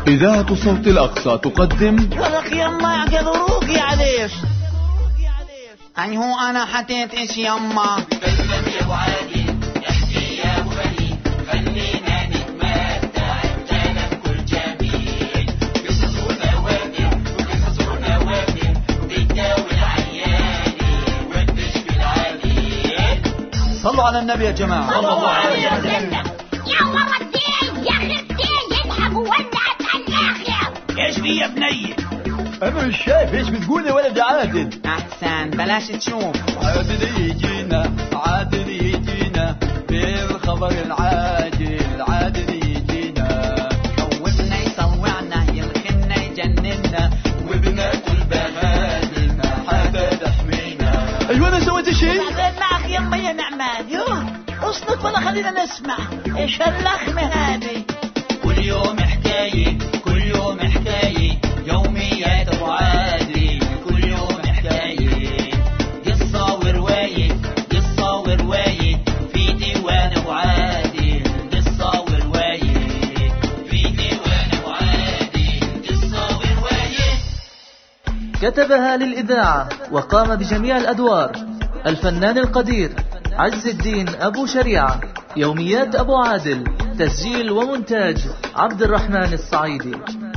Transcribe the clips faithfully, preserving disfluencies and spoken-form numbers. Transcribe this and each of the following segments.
إذاعة صوت الأقصى تقدم ولك يما اعتذروك يا عليش. أي هو أنا حطيت إيش يما؟ تسلم يا أبو عادل، احكي يا أبو غني، خلينا نتمتع بكلام كل جميل. قصص ونوادر وقصص ونوادر وبتداوي العياني وبتشفي العليل. صلوا على النبي يا جماعة. صلى الله عليه وسلم. يا ورا الدين يا أخي الدين يذهب وولعت الآخر. إيش في يا بني؟ أنا مش شايف إيش بتقول يا ولد عادل. أحسن بلاش تشوف. عادل يجينا عادل يجينا بالخبر العاجل عادل يجينا خوفنا يصوعنا يلخنا يجننا وبناكل بهادل ما حدا تحمينا. أيوة أنا سويت شيء؟ بعدين معك يما يا نعمان. يوه اصنت ولا خلينا نسمع ايش هاللخمة هذه. كل يوم حكاية كل يوم حكاية يوميات أبو عادل. كل يوم حكاية قصة ورواية قصة ورواية في ديوان أبو عادل. قصة ورواية في ديوان أبو عادل. قصة ورواية. كتبها للإذاعة وقام بجميع الأدوار الفنان القدير عز الدين أبو شريعة. يوميات أبو عادل، تسجيل ومونتاج عبد الرحمن الصعيدي.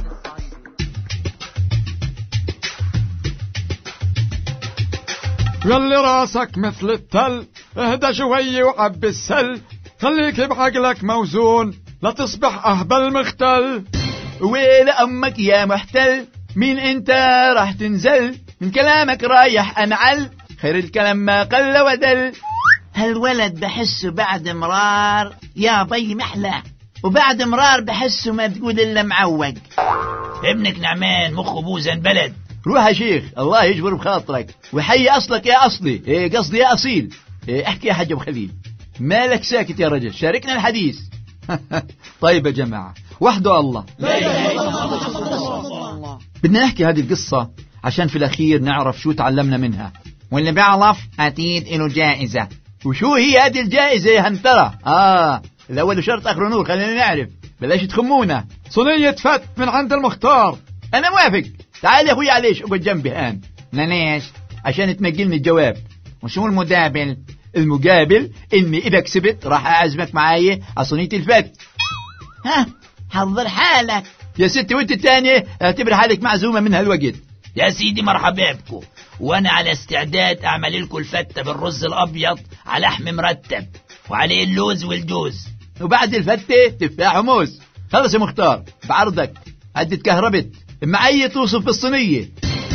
يلي راسك مثل التل اهدى شوي وعب السل. خليك بعقلك موزون لا تصبح أهبل مختل. ويل أمك يا محتل مين انت راح تنزل من كلامك رايح أنعل. خير الكلام ما قل ودل. هالولد بحسه بعد مرار يا بي محلى، وبعد مرار بحسه ما تقول إلا معوق. ابنك نعمان مخه بوزن بلد. روح يا شيخ الله يجبر بخاطرك وحي أصلك يا أصلي. إيه قصدي يا أصيل. إيه احكي يا حاج أبو خليل مالك ساكت يا رجل شاركنا الحديث. طيب يا جماعة وحده الله. بدنا نحكي هذه القصة عشان في الأخير نعرف شو تعلمنا منها، واللي بيعرف أكيد إنه جائزة. وشو هي هذه الجائزة يا هنترة؟ آه الأول شرط آخر نور خلينا نعرف بلاش تخمونا. صينية فت من عند المختار. أنا موافق. تعال يا أخوي عليش اقعد جنبي الآن. ليش؟ عشان تمجلني الجواب. وشو المقابل؟ المقابل إني إذا كسبت راح أعزمك معايا على صينية الفت. ها حضر حالك يا ستي وانت الثانية اعتبر حالك معزومة من هالوقت. يا سيدي مرحبا بكم، وانا على استعداد اعمل لكم الفتة بالرز الابيض على لحم مرتب وعليه اللوز والجوز وبعد الفتة تفاح وموز. خلص يا مختار بعرضك عدة كهربت معي توصف بالصينية.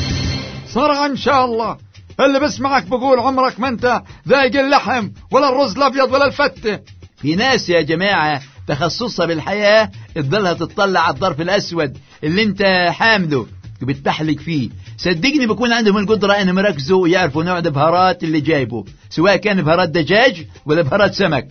صرع ان شاء الله. اللي بسمعك بقول عمرك ما انت ذايق اللحم ولا الرز الابيض ولا الفتة. في ناس يا جماعة تخصصها بالحياة تضلها تطلع على الظرف الأسود اللي انت حامله وبتحلق فيه. صدقني بكون عندهم القدرة انهم يركزوا ويعرفوا نوع البهارات اللي جايبه سواء كان بهارات دجاج ولا بهارات سمك.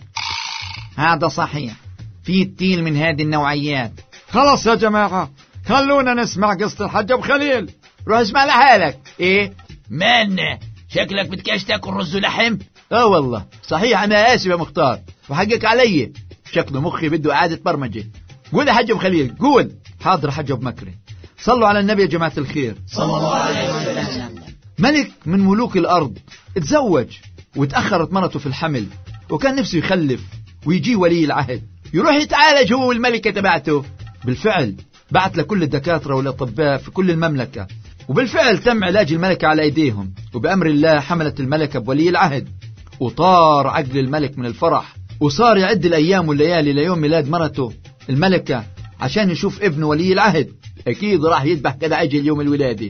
هذا صحيح، في كتير من هذه النوعيات. خلاص يا جماعة خلونا نسمع قصة الحاج أبو خليل. روح اسمع لحالك. ايه مالنا شكلك بتكاش تاكل رز ولحم. اه والله صحيح انا اسف يا مختار وحقك علي. شكله مخي بده اعادة برمجة. قول يا حاج ابو خليل قول. حاضر حاج ابو مكري. صلوا على النبي يا جماعة الخير. صلى الله عليه وسلم. ملك من ملوك الأرض اتزوج وتأخرت مرته في الحمل وكان نفسه يخلف ويجي ولي العهد يروح يتعالج هو والملكة تبعته. بالفعل بعت لكل الدكاترة والأطباء في كل المملكة وبالفعل تم علاج الملكة على أيديهم وبأمر الله حملت الملكة بولي العهد وطار عقل الملك من الفرح وصار يعد الأيام والليالي ليوم ميلاد مرته الملكة عشان يشوف ابنه ولي العهد. أكيد راح يذبح كذا عجل يوم الولادة.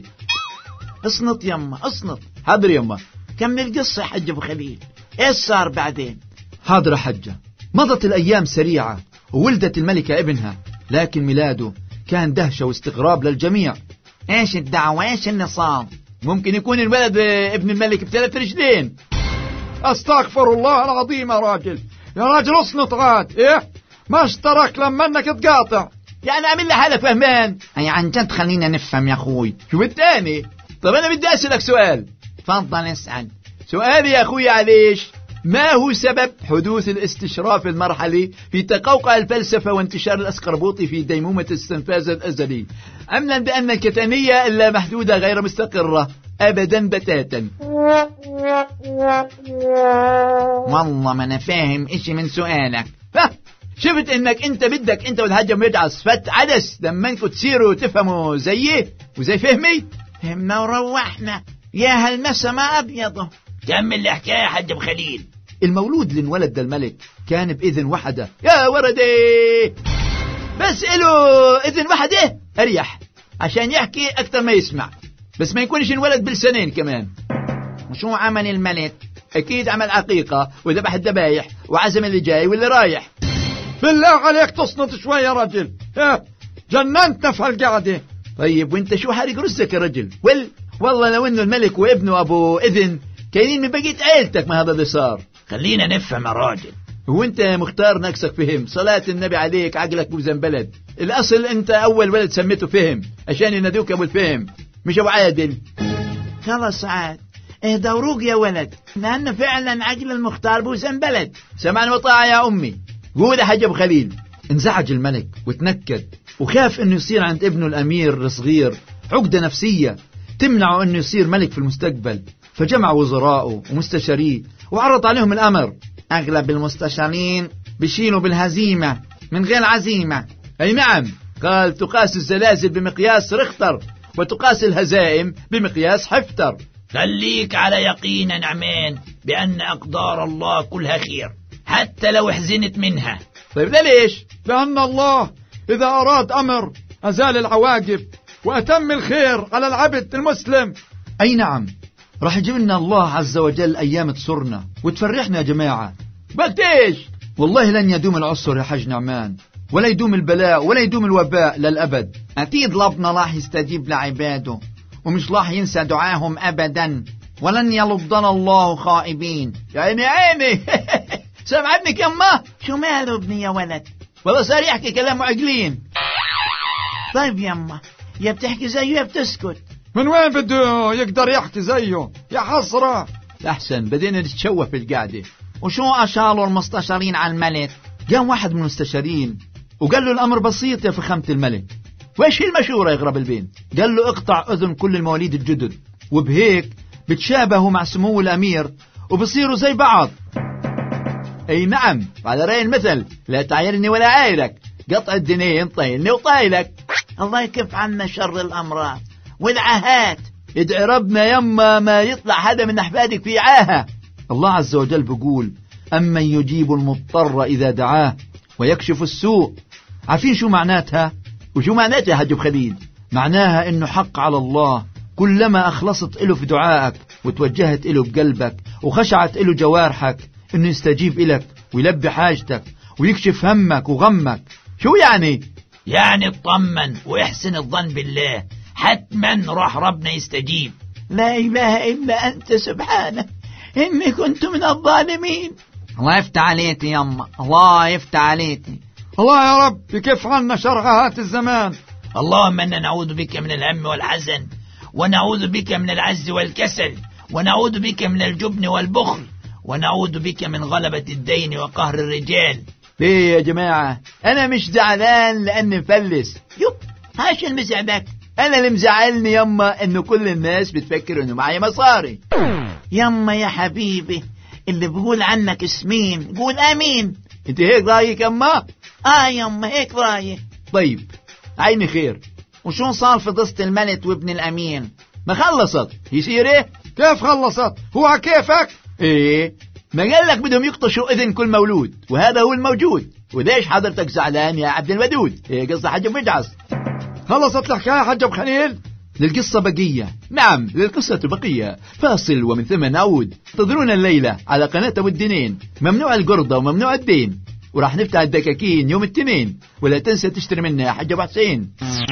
اصنط يما اصنط. حاضر يما. كمل القصة يا حج ابو خليل. ايش صار بعدين؟ حاضر يا حجة. مضت الأيام سريعة وولدت الملكة ابنها لكن ميلاده كان دهشة واستغراب للجميع. ايش الدعوة ايش النصاب؟ ممكن يكون الولد ابن الملك بثلاث رجلين. استغفر الله العظيم يا راجل. يا راجل اصنط عاد. ايه ما اشترك لما انك تقاطع يعني اعمل لي حالك فهمان. اي عن جد خلينا نفهم يا اخوي. شو الثاني؟ طب انا بدي اسألك سؤال. تفضل اسأل. سؤالي يا اخوي عليش ما هو سبب حدوث الاستشراف المرحلي في تقوقع الفلسفة وانتشار الأسقربوطي في ديمومة الاستنفاذ الأزلي، أملا بأن الكتانية إلا محدودة غير مستقرة أبدا بتاتا؟ والله ما أنا فاهم إشي من سؤالك. ها شفت إنك أنت بدك أنت والهجم يدعس فت عدس لما انكم تصيروا تفهموا زيي وزي فهمي. فهمنا وروحنا يا هالمسا ما أبيضه. كمل الحكاية يا حاج أبو خليل. المولود اللي انولد الملك كان بإذن وحدة يا وردي، بس إله إذن وحدة أريح عشان يحكي أكثر ما يسمع، بس ما يكونش انولد بالسنين كمان. وشو عمل الملك؟ أكيد عمل عقيقة وذبح الذبايح وعزم اللي جاي واللي رايح. بالله عليك تصنط شوي يا رجل، ها جننتنا في هالقعدة. طيب وانت شو حارق رزك يا رجل؟ وال والله لو انه الملك وابنه ابو اذن كاينين من بقية عيلتك ما هذا اللي صار. خلينا نفهم يا راجل. وانت مختار نفسك فهم، صلاة النبي عليك عقلك بوزن بلد. الاصل انت اول ولد سميته فهم عشان ينادوك ابو الفهم مش ابو عادل. خلص عاد اهدى وروق يا ولد، لأنه فعلا عقل المختار بوزن بلد. سمعنا وطاعة يا امي. قول يا حاج ابو خليل. انزعج الملك وتنكد وخاف انه يصير عند ابنه الامير الصغير عقدة نفسية تمنعه انه يصير ملك في المستقبل، فجمع وزراءه ومستشاريه وعرض عليهم الامر. اغلب المستشارين بيشيلوا بالهزيمة من غير عزيمة. اي نعم، قال تقاس الزلازل بمقياس رختر وتقاس الهزائم بمقياس حفتر. خليك على يقين يا نعمان بأن أقدار الله كلها خير حتى لو حزنت منها. طيب ده ليش؟ لأن الله إذا أراد أمر أزال العواقب وأتم الخير على العبد المسلم. أي نعم، راح يجيب لنا الله عز وجل أيام تسرنا وتفرحنا يا جماعة. بقت إيش؟ والله لن يدوم العسر يا حاج نعمان، ولا يدوم البلاء ولا يدوم الوباء للأبد. أكيد ربنا راح يستجيب لعباده ومش راح ينسى دعاهم أبدا، ولن يلضنا الله خائبين. يا عيني عيني سامع ابنك يما؟ شو ماله ابني يا ولد؟ والله صار يحكي كلام معقلين. طيب يما، يا بتحكي زيه يا بتسكت. من وين بده يقدر يحكي زيه يا حسرة؟ أحسن بدينا نتشوف في القعدة. وشو أشاروا المستشارين على الملك؟ قام واحد من المستشارين وقال له الأمر بسيط يا فخامة الملك. وإيش هي المشورة يا غراب البين؟ قال له اقطع أذن كل المواليد الجدد، وبهيك بتشابهوا مع سمو الأمير وبصيروا زي بعض. أي نعم، على رأي المثل لا تعايرني ولا عايرك، قطع الدنين طيلني وطايلك. الله يكف عنا شر الأمراض والعاهات. ادعي ربنا يما ما يطلع هذا من أحفادك في عاهة. الله عز وجل بيقول أمن يجيب المضطر إذا دعاه ويكشف السوء. عارفين شو معناتها؟ وشو معناتها يا حاج خليل؟ معناها إنه حق على الله كلما أخلصت إله في دعائك وتوجهت إله بقلبك وخشعت إله جوارحك إنه يستجيب إلك ويلبي حاجتك ويكشف همك وغمك. شو يعني؟ يعني اطمن واحسن الظن بالله، حتما راح ربنا يستجيب. لا إله إلا أنت سبحانك إني كنت من الظالمين. الله يفتح عليك يما، الله يفتح عليك. الله يا رب يكف عنا شرعات الزمان. اللهم إنا نعوذ بك من الهم والحزن، ونعوذ بك من العجز والكسل، ونعوذ بك من الجبن والبخل، ونعوذ بك من غلبة الدين وقهر الرجال. ليه يا جماعة؟ أنا مش زعلان لأني مفلس. يب هاش المزعبك. أنا اللي مزعلني يما إنه كل الناس بتفكر إنه معي مصاري. يما يا حبيبي اللي بقول عنك اسمين قول آمين. انت هيك رايك يما؟ آه يما هيك رايك. طيب عيني خير. وشو صار في قصة الملك وابن الأمين؟ ما خلصت يصير ايه؟ كيف خلصت؟ هو كيفك؟ ايه ما قال لك بدهم يقطشوا اذن كل مولود وهذا هو الموجود. وليش حضرتك زعلان يا عبد الودود؟ ايه قصة حاج مجعص. خلصت الحكاية حاج ابو خليل؟ للقصة بقية. نعم للقصة بقية. فاصل ومن ثم نعود. انتظرونا الليلة على قناة أبو الدينين. ممنوع القرضة وممنوع الدين، وراح نفتح الدكاكين يوم الاثنين. ولا تنسى تشتري منا يا حاج ابو حسين.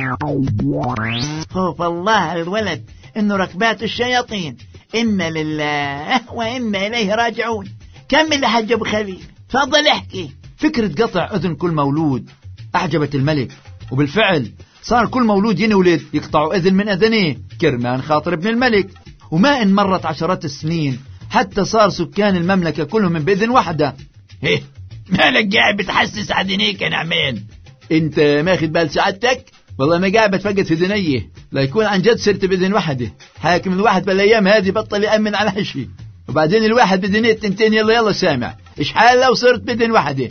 خوف الله الولد انه ركبات الشياطين. إنا لله وإنا إليه راجعون. كمل يا حاج ابو خليل، تفضل احكي. فكرة قطع أذن كل مولود أعجبت الملك، وبالفعل صار كل مولود ينولد يقطعوا أذن من أذنيه كرمان خاطر ابن الملك. وما إن مرت عشرات السنين حتى صار سكان المملكة كلهم من بإذن واحدة. ايه مالك قاعد بتحسس عدنيك يا نعمان؟ انت ماخد بال سعادتك؟ والله ما قاعد بتفقد في دنيه، لا يكون عن جد صرت بإذن واحدة. حاكم الواحد بالأيام هذه بطل يأمن على هالشي، وبعدين الواحد بدنية التنتين يلا يلا سامع إيش حال لو صرت بإذن واحدة.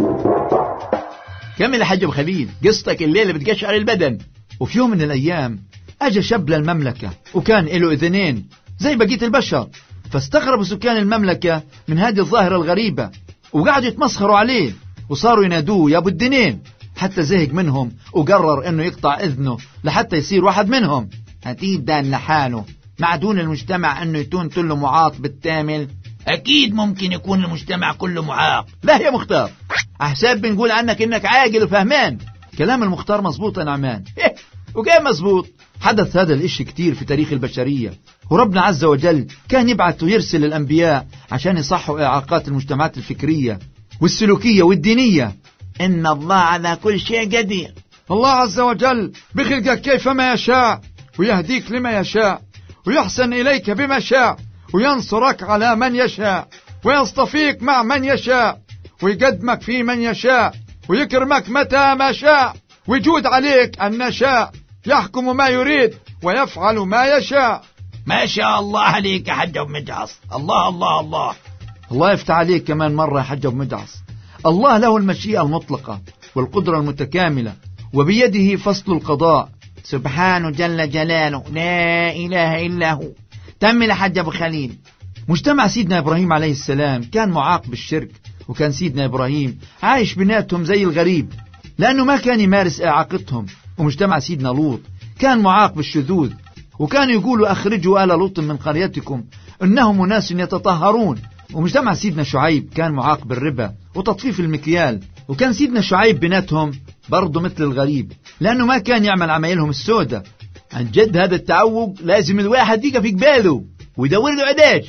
كمل يا حاج أبو خليل قصتك الليلة بتقشعر البدن. وفي يوم من الأيام أجا شاب للمملكة وكان له إذنين زي بقية البشر، فاستغربوا سكان المملكة من هذه الظاهرة الغريبة وقعدوا يتمسخروا عليه وصاروا ينادوه يا أبو الدنين، حتى زهق منهم وقرر إنه يقطع إذنه لحتى يصير واحد منهم. أكيد دان لحاله معدون المجتمع إنه يكون كله معاق بالتامل. أكيد ممكن يكون المجتمع كله معاق. لا يا مختار، أحساب بنقول عنك إنك عاقل وفهمان. كلام المختار مظبوط يا نعمان. وكيف مظبوط؟ حدث هذا الإشي كتير في تاريخ البشرية، وربنا عز وجل كان يبعث ويرسل الأنبياء عشان يصحوا إعاقات المجتمعات الفكرية والسلوكية والدينية. إن الله على كل شيء قدير. الله عز وجل بخلقك كيفما يشاء ويهديك لما يشاء ويحسن إليك بما شاء وينصرك على من يشاء ويصطفيك مع من يشاء ويقدمك في من يشاء ويكرمك متى ما شاء ويجود عليك أن شاء، يحكم ما يريد ويفعل ما يشاء. ما شاء الله عليك يا حج أبو مجعص. الله الله الله الله يفتح عليك كمان مرة يا حج أبو مجعص. الله له المشيئة المطلقة والقدرة المتكاملة وبيده فصل القضاء. سبحانه جل جلاله لا إله إلا هو. تم لحج أبو خليل. مجتمع سيدنا إبراهيم عليه السلام كان معاق بالشرك، وكان سيدنا إبراهيم عايش بيناتهم زي الغريب لأنه ما كان يمارس إعاقتهم. ومجتمع سيدنا لوط كان معاق بالشذوذ، وكانوا يقولوا أخرجوا آل لوط من قريتكم إنهم أناس يتطهرون. ومجتمع سيدنا شعيب كان معاق بالربا وتطفيف المكيال، وكان سيدنا شعيب بيناتهم برضه مثل الغريب لأنه ما كان يعمل عمايلهم السودة. عن جد هذا التعوق لازم الواحد يقف في قباله ويدور له علاج.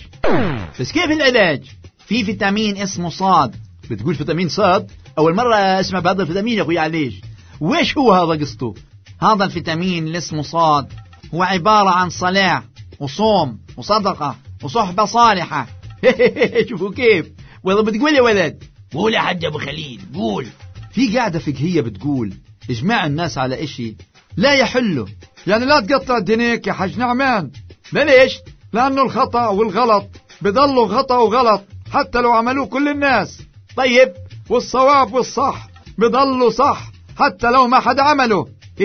بس كيف العلاج؟ في فيتامين اسمه صاد. بتقول فيتامين صاد؟ أول مرة أسمع بهذا الفيتامين يا أخوي. عليش وإيش هو هذا قصته؟ هذا الفيتامين اللي اسمه صاد هو عبارة عن صلاة وصوم وصدقة وصحبة صالحة. شوفوا كيف والله بتقول يا ولد. قول يا حج أبو خليل قول. في قاعدة فقهية بتقول إجماع الناس على إشي لا يحله. يعني لا تقطع دينيك يا حج نعمان. ليش؟ لأنه الخطأ والغلط بضلوا خطأ وغلط حتى لو عملوه كل الناس. طيب والصواب والصح بضلوا صح حتى لو ما حد عمله.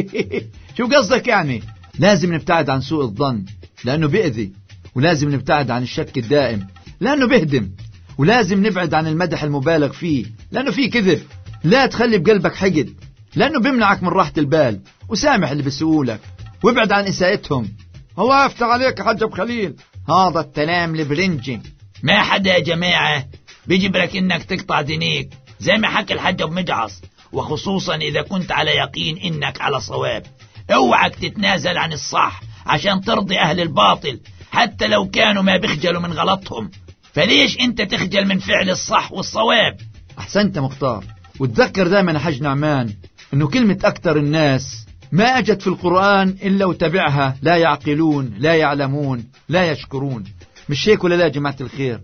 شو قصدك يعني؟ لازم نبتعد عن سوء الظن لأنه بيأذي، ولازم نبتعد عن الشك الدائم لأنه بيهدم، ولازم نبعد عن المدح المبالغ فيه لأنه فيه كذب. لا تخلي بقلبك حقد لأنه بيمنعك من راحة البال، وسامح اللي بيسؤولك وابعد عن إساءتهم. الله يفتح عليك يا حج أبو خليل. هذا الكلام البرنجي. ما حدا يا جماعة بيجبرك إنك تقطع دينيك زي ما حكى الحج أبو مجعص، وخصوصا إذا كنت على يقين إنك على صواب. اوعك تتنازل عن الصح عشان ترضي أهل الباطل حتى لو كانوا ما بيخجلوا من غلطهم. فليش أنت تخجل من فعل الصح والصواب؟ أحسنت مختار. وتذكر دائما يا حج نعمان إنه كلمة أكثر الناس ما أجت في القرآن إلا وتبعها لا يعقلون لا يعلمون لا يشكرون. مش هيك ولا لا يا جماعة الخير؟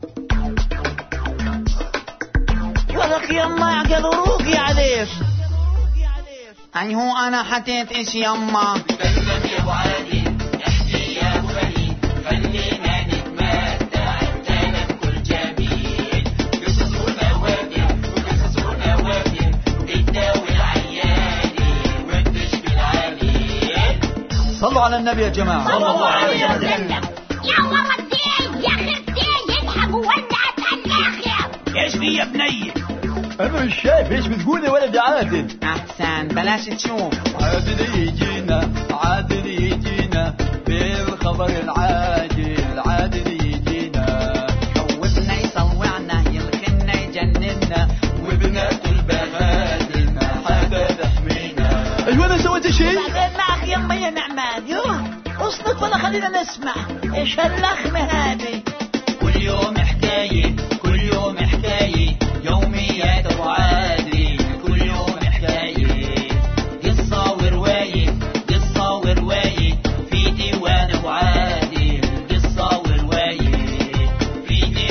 ولك يما يعقل وروقي عليك. أي هو أنا حتيت إيش يما؟ تسلم يا أبو عادل، احكي يا أبو خليل، خلينا نتمتع أنت بكل جميل. قصصنا وافية وقصصنا وافية بتداوي العياني وبتشفي العليل. صلوا على النبي يا جماعة. صلى الله عليه وسلم. يا ورا الدين يا خفتين يضحك وولعت الآخر. ايش في يا بني؟ أنا مش شايف إيش بتقول يا ولد يا عادل. أحسن بلاش تشوف. عادل يجينا عادل يجينا بالخبر العاجل عادل يجينا. حوسنا يصوعنا يلخنا يجننا وبنات البهادل ما حدا يحمينا. أيوة أنا سويت شيء؟ معك يما يا نعمان. يوه اصلك ولا خلينا نسمع ايش هاللخمة هذه. كل يوم حكاية كل يوم حكاية يوميات أبو عادل. كل يوم حكاية قصة ورواية قصة ورواية في ديوان أبو عادل. قصة ورواية في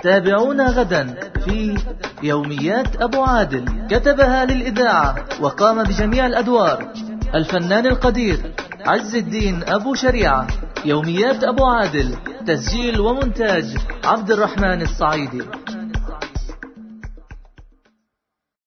تابعونا غدا في يوميات أبو عادل. كتبها للإذاعة وقام بجميع الأدوار الفنان القدير عز الدين أبو شريعة. يوميات أبو عادل، تسجيل ومونتاج عبد الرحمن الصعيدي.